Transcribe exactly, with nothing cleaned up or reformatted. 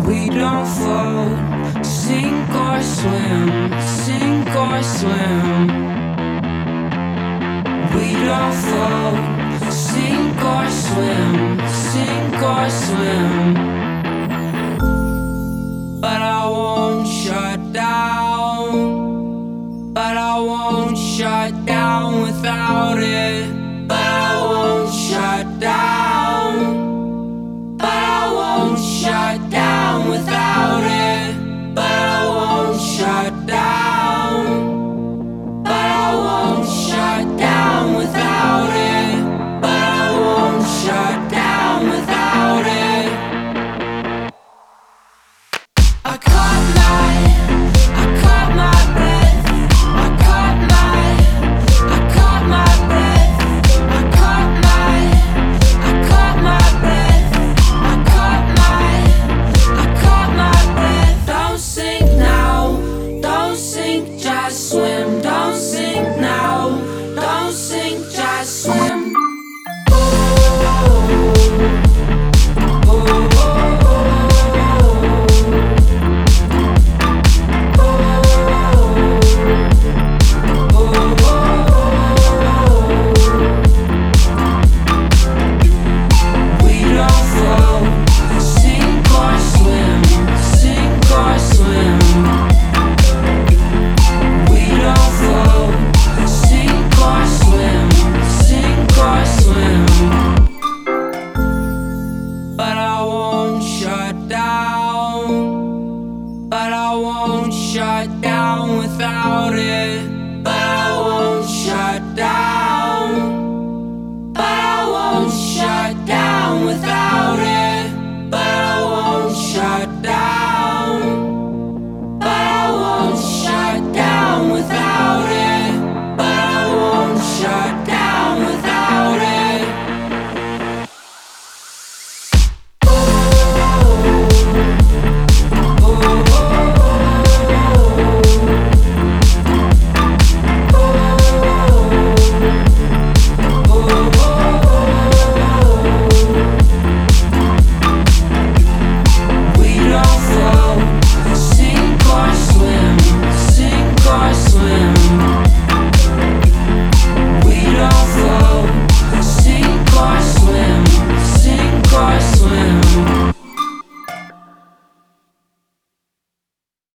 We don't float, sink or swim, sink or swim. We don't float, sink or swim, sink or swim. But I won't shut down, but I won't shut down without it. But I won't shut down, but I won't shut down without it. But I won't shut down, but I won't shut down without it. But I won't shut down without it. I caught my, I caught my breath. I caught my, I caught my breath. I caught my, I caught my breath. I caught my, I caught my breath. Don't sink now, don't sink, just swim. Don't sink now, don't sink, just swim. We don't float, sink or swim, sink or swim. We don't float, sink or swim, sink or swim. But I won't shut down, but I won't shut down without it. But I won't shut down, but I won't shut down without it. But I won't shut down.